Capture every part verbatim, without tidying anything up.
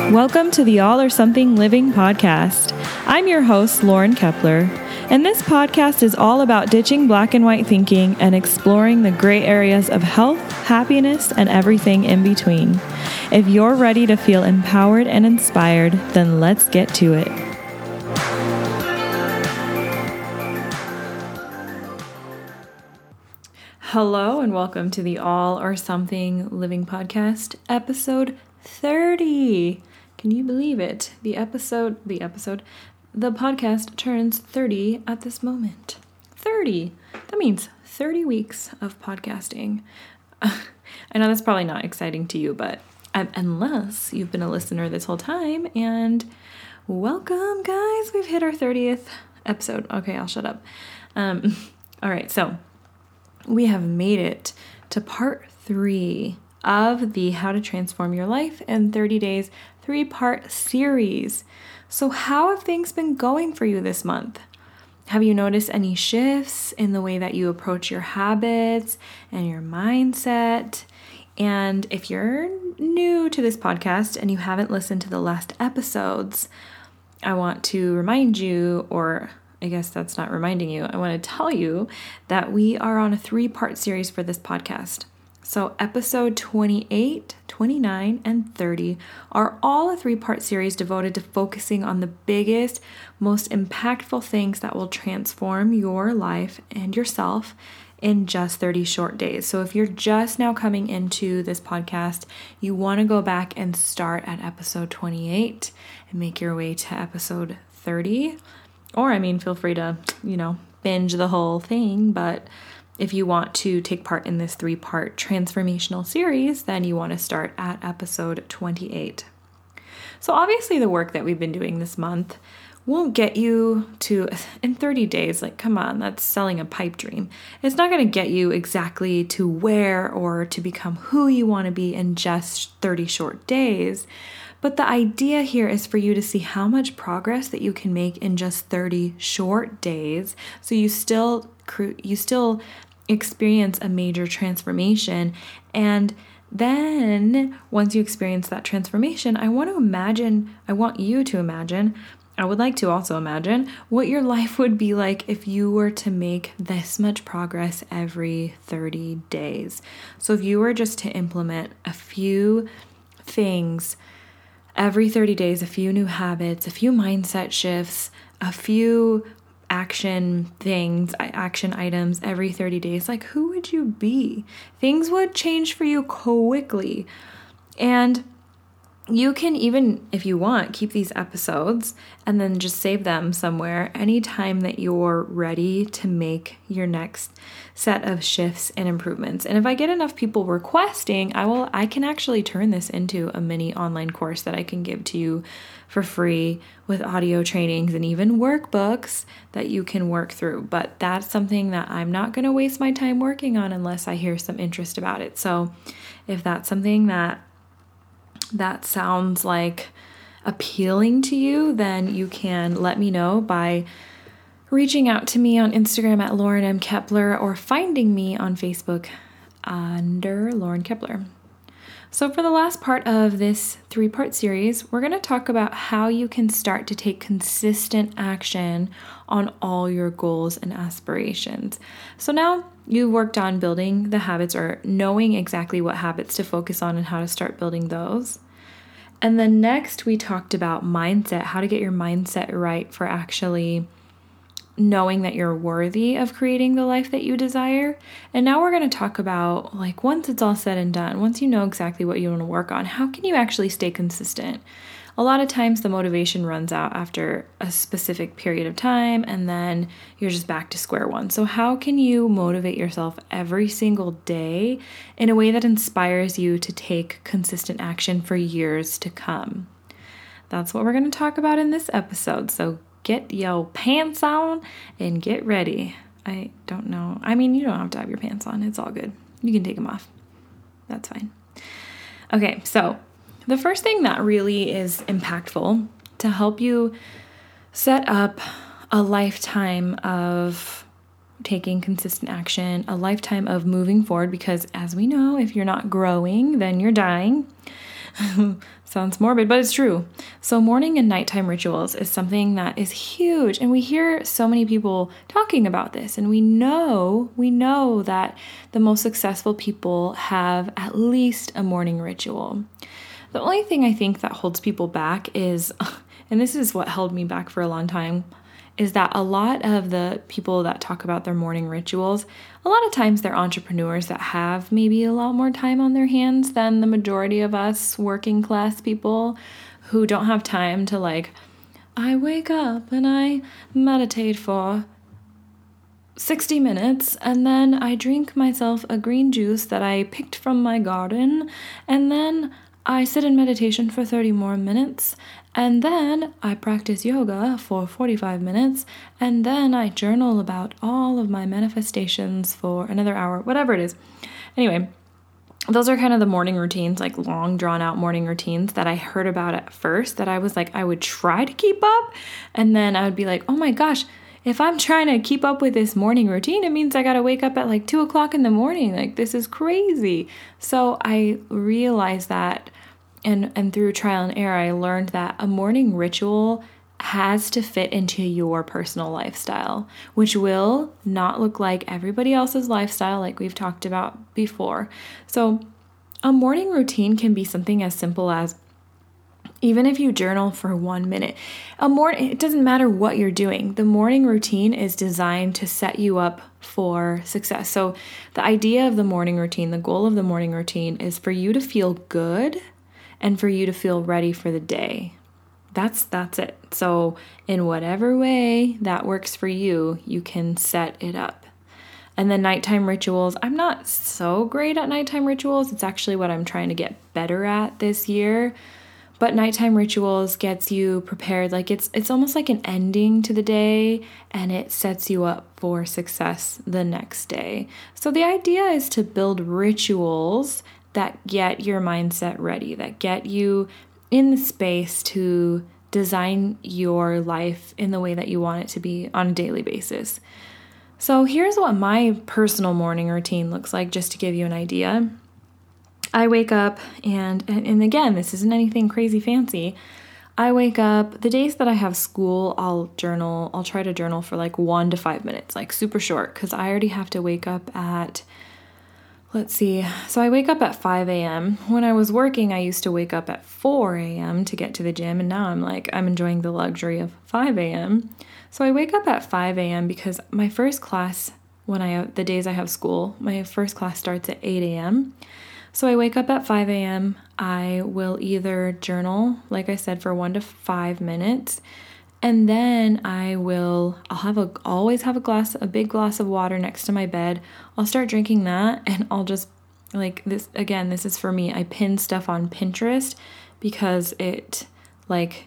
Welcome to the All or Something Living podcast. I'm your host, Lauren Kepler, and this podcast is all about ditching black and white thinking and exploring the gray areas of health, happiness, and everything in between. If you're ready to feel empowered and inspired, then let's get to it. Hello and welcome to the All or Something Living podcast, episode thirty. Can you believe it? The episode, the episode, the podcast turns thirty at this moment. thirty. That means thirty weeks of podcasting. I know that's probably not exciting to you, but um, unless you've been a listener this whole time, and welcome, guys. We've hit our thirtieth episode. Okay, I'll shut up. Um, all right, so we have made it to part three of the How to Transform Your Life in thirty Days three-part series. So how have things been going for you this month? Have you noticed any shifts in the way that you approach your habits and your mindset? And if you're new to this podcast and you haven't listened to the last episodes, I want to remind you, or I guess that's not reminding you, I want to tell you that we are on a three-part series for this podcast. So episode twenty-eight, twenty-nine, and thirty are all a three-part series devoted to focusing on the biggest, most impactful things that will transform your life and yourself in just thirty short days. So if you're just now coming into this podcast, you want to go back and start at episode twenty-eight and make your way to episode thirty. Or, I mean, feel free to, you know, binge the whole thing, but if you want to take part in this three-part transformational series, then you want to start at episode twenty-eight. So obviously the work that we've been doing this month won't get you to, in thirty days, like, come on, that's selling a pipe dream. It's not going to get you exactly to where or to become who you want to be in just thirty short days. But the idea here is for you to see how much progress that you can make in just thirty short days. So you still you still experience a major transformation. And then once you experience that transformation, I want to imagine, I want you to imagine, I would like to also imagine what your life would be like if you were to make this much progress every thirty days. So if you were just to implement a few things every thirty days, a few new habits, a few mindset shifts, a few action things, action items every thirty days, like, who would you be? Things would change for you quickly. And you can even, if you want, keep these episodes and then just save them somewhere anytime that you're ready to make your next set of shifts and improvements. And if I get enough people requesting, I will, I can actually turn this into a mini online course that I can give to you for free with audio trainings and even workbooks that you can work through. But that's something that I'm not going to waste my time working on unless I hear some interest about it. So if that's something that that sounds like appealing to you, then you can let me know by reaching out to me on Instagram at Lauren M. Kepler or finding me on Facebook under Lauren Kepler. So for the last part of this three-part series, we're going to talk about how you can start to take consistent action on all your goals and aspirations. So now you've worked on building the habits or knowing exactly what habits to focus on and how to start building those. And then next we talked about mindset, how to get your mindset right for actually knowing that you're worthy of creating the life that you desire. And now we're going to talk about, like, once it's all said and done, once you know exactly what you want to work on, how can you actually stay consistent? A lot of times the motivation runs out after a specific period of time and then you're just back to square one. So how can you motivate yourself every single day in a way that inspires you to take consistent action for years to come? That's what we're going to talk about in this episode. So get your pants on and get ready. I don't know. I mean, you don't have to have your pants on. It's all good. You can take them off. That's fine. Okay, so the first thing that really is impactful to help you set up a lifetime of taking consistent action, a lifetime of moving forward, because as we know, if you're not growing, then you're dying. Sounds morbid, but it's true. So morning and nighttime rituals is something that is huge. And we hear so many people talking about this. And we know, we know that the most successful people have at least a morning ritual. The only thing I think that holds people back is, and this is what held me back for a long time, is that a lot of the people that talk about their morning rituals, a lot of times they're entrepreneurs that have maybe a lot more time on their hands than the majority of us working class people who don't have time to like, I wake up and I meditate for sixty minutes and then I drink myself a green juice that I picked from my garden and then I sit in meditation for thirty more minutes, and then I practice yoga for forty-five minutes, and then I journal about all of my manifestations for another hour, whatever it is. Anyway, those are kind of the morning routines, like long drawn out morning routines that I heard about at first that I was like, I would try to keep up, and then I would be like, oh my gosh, if I'm trying to keep up with this morning routine, it means I got to wake up at like two o'clock in the morning. Like, this is crazy. So I realized that, and, and through trial and error, I learned that a morning ritual has to fit into your personal lifestyle, which will not look like everybody else's lifestyle, like we've talked about before. So a morning routine can be something as simple as, even if you journal for one minute, a morning, it doesn't matter what you're doing. The morning routine is designed to set you up for success. So the idea of the morning routine, the goal of the morning routine is for you to feel good and for you to feel ready for the day. That's that's it. So in whatever way that works for you, you can set it up. And then nighttime rituals, I'm not so great at nighttime rituals. It's actually what I'm trying to get better at this year. But nighttime rituals gets you prepared. Like it's it's almost like an ending to the day, and it sets you up for success the next day. So the idea is to build rituals that get your mindset ready, that get you in the space to design your life in the way that you want it to be on a daily basis. So here's what my personal morning routine looks like, just to give you an idea. I wake up and, and again, this isn't anything crazy fancy. I wake up, the days that I have school, I'll journal, I'll try to journal for like one to five minutes, like super short, because I already have to wake up at, let's see, so I wake up at five a.m. When I was working, I used to wake up at four a.m. to get to the gym, and now I'm like, I'm enjoying the luxury of five a.m. So I wake up at five a.m. because my first class, when I, the days I have school, my first class starts at eight a.m. So I wake up at five a.m. I will either journal, like I said, for one to five minutes, and then I will, I'll have a, always have a glass, a big glass of water next to my bed. I'll start drinking that, and I'll just, like this, again, this is for me, I pin stuff on Pinterest because it, like,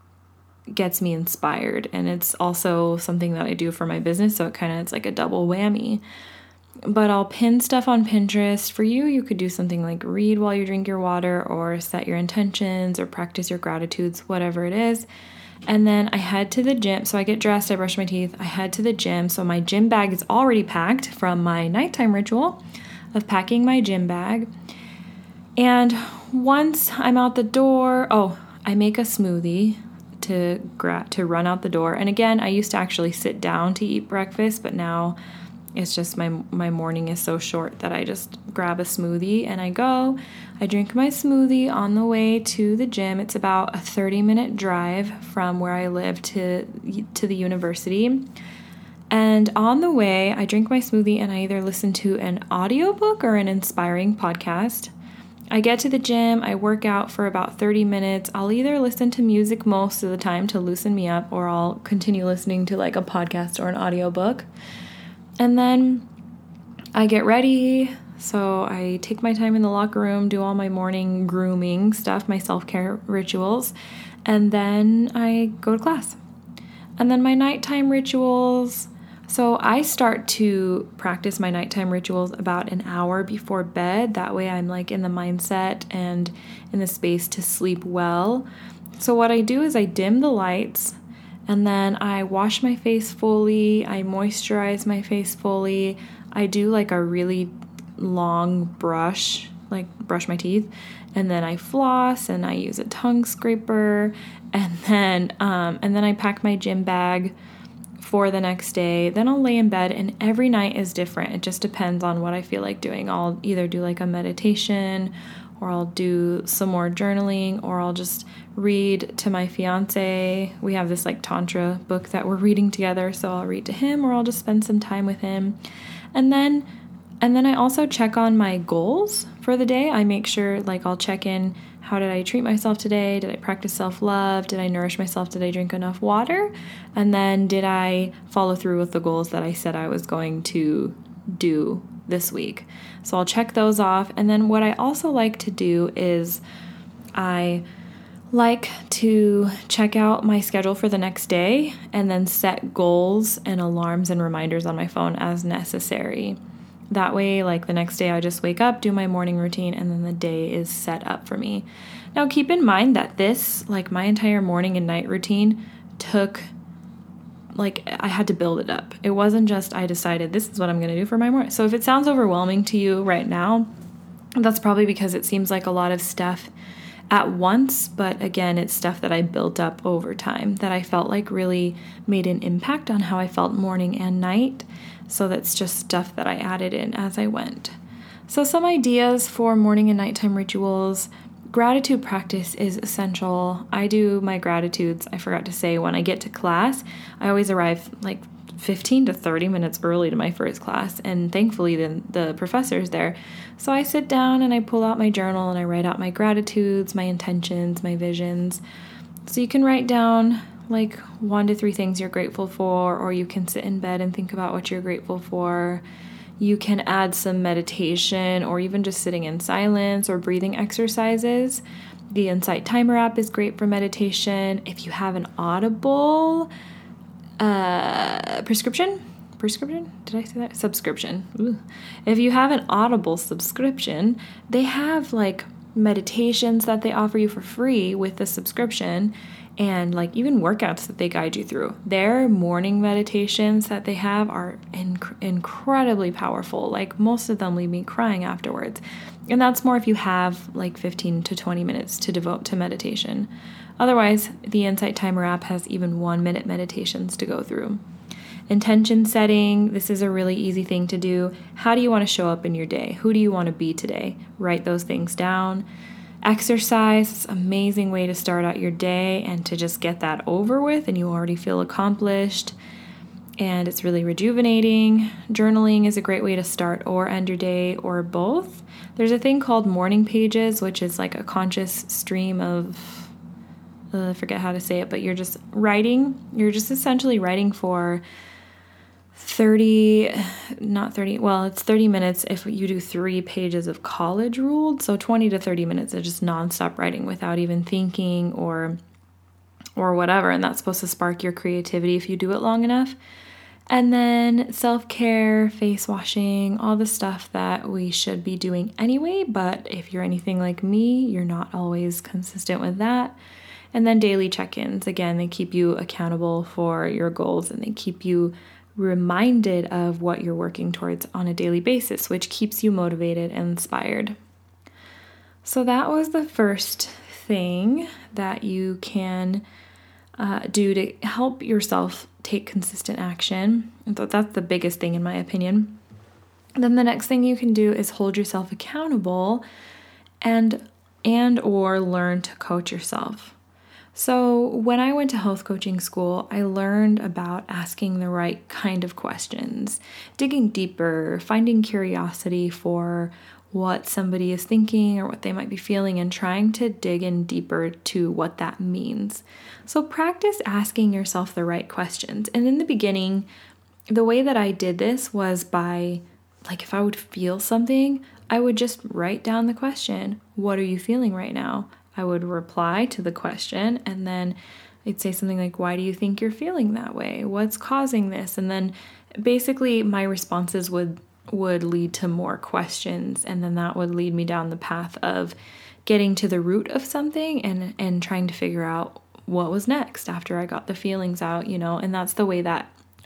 gets me inspired, and it's also something that I do for my business, so it kind of, it's like a double whammy. But I'll pin stuff on Pinterest. For you, you could do something like read while you drink your water, or set your intentions, or practice your gratitudes, whatever it is. And then I head to the gym. So I get dressed, I brush my teeth, I head to the gym. So my gym bag is already packed from my nighttime ritual of packing my gym bag. And once I'm out the door, oh, I make a smoothie to gra- to run out the door. And again, I used to actually sit down to eat breakfast, but now it's just my my morning is so short that I just grab a smoothie and I go. I drink my smoothie on the way to the gym. It's about a thirty minute drive from where I live to to the university. And on the way, I drink my smoothie and I either listen to an audiobook or an inspiring podcast. I get to the gym, I work out for about thirty minutes. I'll either listen to music most of the time to loosen me up, or I'll continue listening to like a podcast or an audiobook. And then I get ready, so I take my time in the locker room, do all my morning grooming stuff, my self-care rituals, and then I go to class. And then my nighttime rituals, so I start to practice my nighttime rituals about an hour before bed. That way I'm like in the mindset and in the space to sleep well. So what I do is I dim the lights, and then I wash my face fully, I moisturize my face fully, I do like a really long brush like brush my teeth, and then I floss and I use a tongue scraper, and then um, and then I pack my gym bag for the next day. Then I'll lay in bed, and every night is different. It just depends on what I feel like doing. I'll either do like a meditation, or I'll do some more journaling, or I'll just read to my fiance. We have this like Tantra book that we're reading together, so I'll read to him, or I'll just spend some time with him. And then and then I also check on my goals for the day. I make sure, like, I'll check in, how did I treat myself today? Did I practice self-love? Did I nourish myself? Did I drink enough water? And then did I follow through with the goals that I said I was going to do this week? So I'll check those off. And then what I also like to do is I like to check out my schedule for the next day and then set goals and alarms and reminders on my phone as necessary. That way, like, the next day I just wake up, do my morning routine, and then the day is set up for me. Now, keep in mind that this, like, my entire morning and night routine took, like, I had to build it up. It wasn't just I decided this is what I'm going to do for my morning. So if it sounds overwhelming to you right now, that's probably because it seems like a lot of stuff at once. But again, it's stuff that I built up over time that I felt like really made an impact on how I felt morning and night. So that's just stuff that I added in as I went. So some ideas for morning and nighttime rituals. Gratitude practice is essential. I do my gratitudes, I forgot to say, when I get to class. I always arrive like fifteen to thirty minutes early to my first class, and thankfully the, the professor's there. So I sit down and I pull out my journal and I write out my gratitudes, my intentions, my visions. So you can write down like one to three things you're grateful for, or you can sit in bed and think about what you're grateful for. You can add some meditation, or even just sitting in silence or breathing exercises. The Insight Timer app is great for meditation. If you have an Audible uh, prescription, prescription? Did I say that? Subscription. Ooh. If you have an Audible subscription, they have like meditations that they offer you for free with the subscription, and like even workouts that they guide you through. Their morning meditations that they have are inc- incredibly powerful. Like, most of them leave me crying afterwards. And that's more if you have like fifteen to twenty minutes to devote to meditation. Otherwise, the Insight Timer app has even one minute meditations to go through. Intention setting. This is a really easy thing to do. How do you want to show up in your day? Who do you want to be today? Write those things down. Exercise is an amazing way to start out your day and to just get that over with, and you already feel accomplished, and it's really rejuvenating. Journaling is a great way to start or end your day, or both. There's a thing called morning pages, which is like a conscious stream of, uh, I forget how to say it, but you're just writing. You're just essentially writing for thirty, not thirty, well, it's thirty minutes if you do three pages of college ruled. So twenty to thirty minutes of just nonstop writing without even thinking or or whatever. And that's supposed to spark your creativity if you do it long enough. And then self-care, face washing, all the stuff that we should be doing anyway. But if you're anything like me, you're not always consistent with that. And then daily check-ins. Again, they keep you accountable for your goals, and they keep you reminded of what you're working towards on a daily basis, which keeps you motivated and inspired. So that was the first thing that you can uh, do to help yourself take consistent action. And so that's the biggest thing in my opinion. Then the next thing you can do is hold yourself accountable and and or learn to coach yourself. So when I went to health coaching school, I learned about asking the right kind of questions, digging deeper, finding curiosity for what somebody is thinking or what they might be feeling, and trying to dig in deeper to what that means. So practice asking yourself the right questions. And in the beginning, the way that I did this was by, like, if I would feel something, I would just write down the question. What are you feeling right now? I would reply to the question, and then I'd say something like, why do you think you're feeling that way? What's causing this? And then basically my responses would would lead to more questions, and then that would lead me down the path of getting to the root of something and and trying to figure out what was next after I got the feelings out, you know. And that's the way that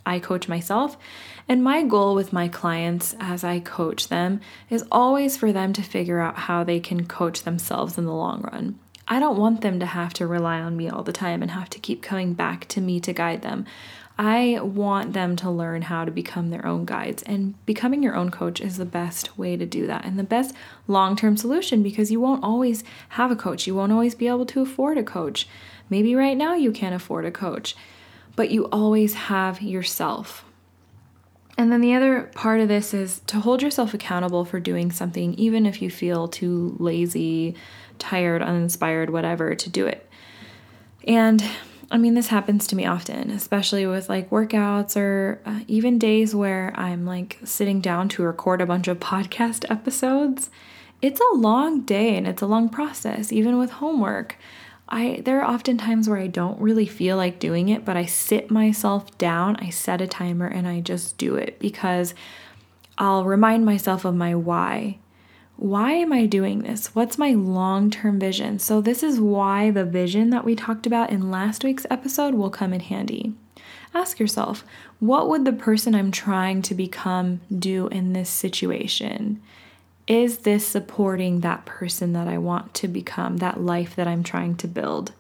I coach myself. And my goal with my clients as I coach them is always for them to figure out how they can coach themselves in the long run. I don't want them to have to rely on me all the time and have to keep coming back to me to guide them. I want them to learn how to become their own guides, and becoming your own coach is the best way to do that and the best long-term solution, because you won't always have a coach. You won't always be able to afford a coach. Maybe right now you can't afford a coach, but you always have yourself. And then the other part of this is to hold yourself accountable for doing something, even if you feel too lazy, tired, uninspired, whatever, to do it. And I mean, this happens to me often, especially with like workouts or uh, even days where I'm like sitting down to record a bunch of podcast episodes. It's a long day and it's a long process, even with homework. I there are often times where I don't really feel like doing it, but I sit myself down, I set a timer, and I just do it because I'll remind myself of my why. Why am I doing this? What's my long-term vision? So this is why the vision that we talked about in last week's episode will come in handy. Ask yourself, what would the person I'm trying to become do in this situation? Is this supporting that person that I want to become, that life that I'm trying to build?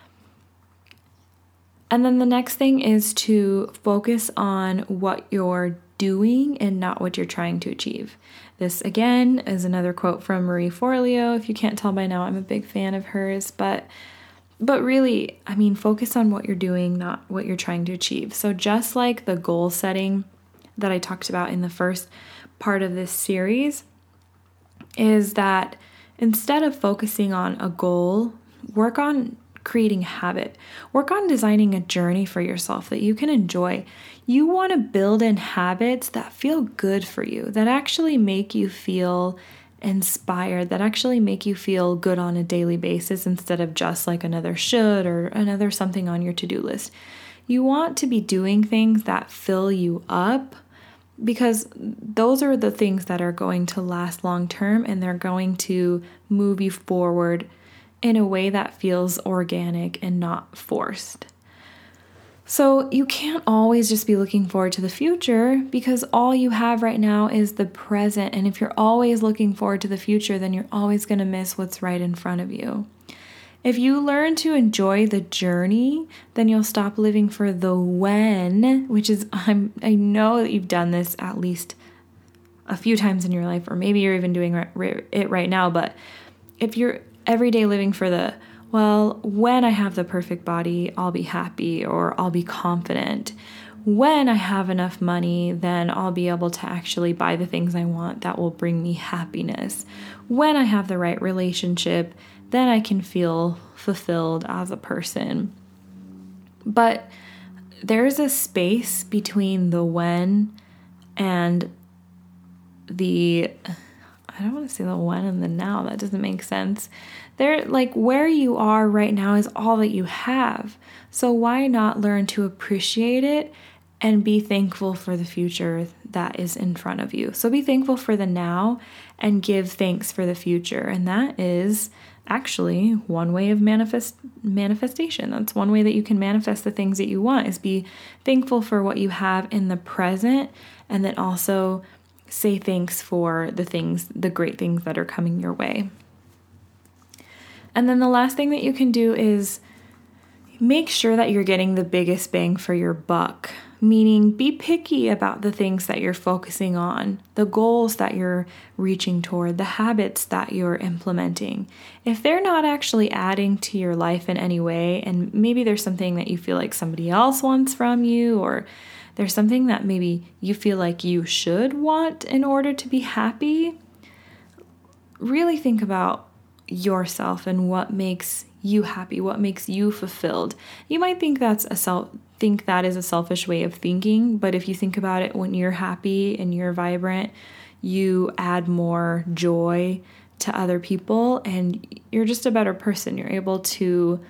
And then the next thing is to focus on what you're doing and not what you're trying to achieve. This, again, is another quote from Marie Forleo. If you can't tell by now, I'm a big fan of hers. But, but really, I mean, focus on what you're doing, not what you're trying to achieve. So just like the goal setting that I talked about in the first part of this series, is that instead of focusing on a goal, work on creating habit. Work on designing a journey for yourself that you can enjoy. You want to build in habits that feel good for you, that actually make you feel inspired, that actually make you feel good on a daily basis instead of just like another should or another something on your to-do list. You want to be doing things that fill you up, because those are the things that are going to last long term, and they're going to move you forward in a way that feels organic and not forced. So you can't always just be looking forward to the future, because all you have right now is the present. And if you're always looking forward to the future, then you're always going to miss what's right in front of you. If you learn to enjoy the journey, then you'll stop living for the when, which is, I'm, I know that you've done this at least a few times in your life, or maybe you're even doing it right now. But if you're every day living for the, well, when I have the perfect body, I'll be happy, or I'll be confident. When I have enough money, then I'll be able to actually buy the things I want that will bring me happiness. When I have the right relationship, then I can feel fulfilled as a person. But there's a space between the when and the, I don't want to say the when and the now. That doesn't make sense. There, like where you are right now is all that you have. So why not learn to appreciate it and be thankful for the future that is in front of you? So be thankful for the now and give thanks for the future. And that is actually one way of manifest manifestation. That's one way that you can manifest the things that you want, is be thankful for what you have in the present, and then also say thanks for the things, the great things that are coming your way. And then the last thing that you can do is make sure that you're getting the biggest bang for your buck, meaning be picky about the things that you're focusing on, the goals that you're reaching toward, the habits that you're implementing. If they're not actually adding to your life in any way, and maybe there's something that you feel like somebody else wants from you, or there's something that maybe you feel like you should want in order to be happy, really think about yourself and what makes you happy, what makes you fulfilled. You might think that's a self think that is a selfish way of thinking, but if you think about it, when you're happy and you're vibrant, you add more joy to other people, and you're just a better person. You're able to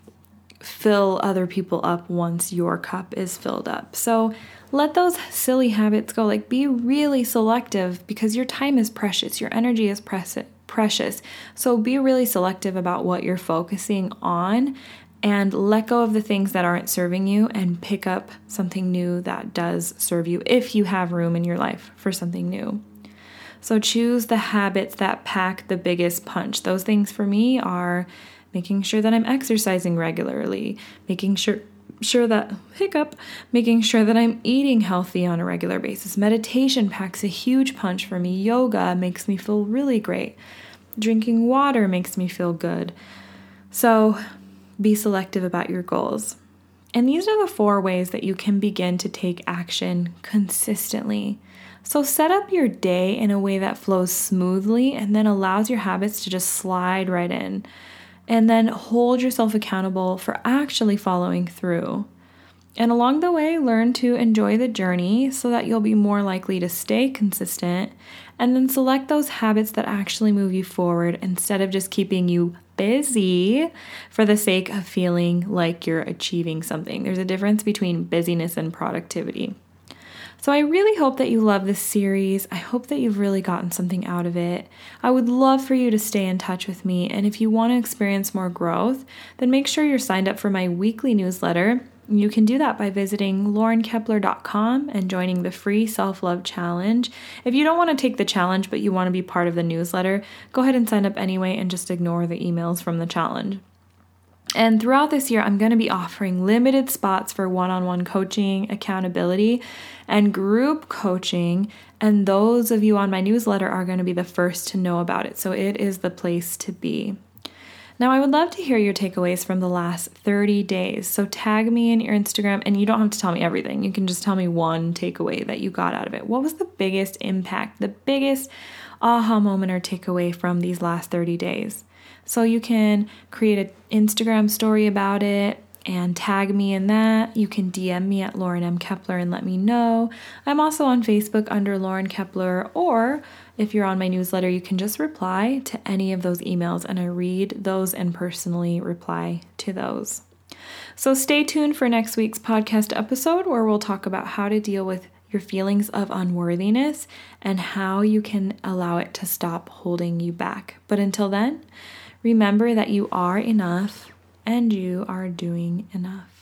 fill other people up once your cup is filled up. So let those silly habits go. Like, be really selective, because your time is precious. Your energy is precious. Precious. So be really selective about what you're focusing on, and let go of the things that aren't serving you and pick up something new that does serve you if you have room in your life for something new. So choose the habits that pack the biggest punch. Those things for me are making sure that I'm exercising regularly, making sure sure that hiccup, making sure that I'm eating healthy on a regular basis. Meditation packs a huge punch for me. Yoga makes me feel really great. Drinking water makes me feel good. So be selective about your goals. And these are the four ways that you can begin to take action consistently. So set up your day in a way that flows smoothly and then allows your habits to just slide right in. And then hold yourself accountable for actually following through. And along the way, learn to enjoy the journey so that you'll be more likely to stay consistent. And then select those habits that actually move you forward instead of just keeping you busy for the sake of feeling like you're achieving something. There's a difference between busyness and productivity. So I really hope that you love this series. I hope that you've really gotten something out of it. I would love for you to stay in touch with me. And if you want to experience more growth, then make sure you're signed up for my weekly newsletter. You can do that by visiting lauren kepler dot com and joining the free self-love challenge. If you don't want to take the challenge, but you want to be part of the newsletter, go ahead and sign up anyway and just ignore the emails from the challenge. And throughout this year, I'm going to be offering limited spots for one-on-one coaching, accountability, and group coaching. And those of you on my newsletter are going to be the first to know about it. So it is the place to be. Now, I would love to hear your takeaways from the last thirty days. So tag me in your Instagram, and you don't have to tell me everything. You can just tell me one takeaway that you got out of it. What was the biggest impact, the biggest aha moment or takeaway from these last thirty days? So you can create an Instagram story about it and tag me in that. You can D M me at Lauren M. Kepler and let me know. I'm also on Facebook under Lauren Kepler, or if you're on my newsletter, you can just reply to any of those emails and I read those and personally reply to those. So stay tuned for next week's podcast episode where we'll talk about how to deal with your feelings of unworthiness and how you can allow it to stop holding you back. But until then, remember that you are enough and you are doing enough.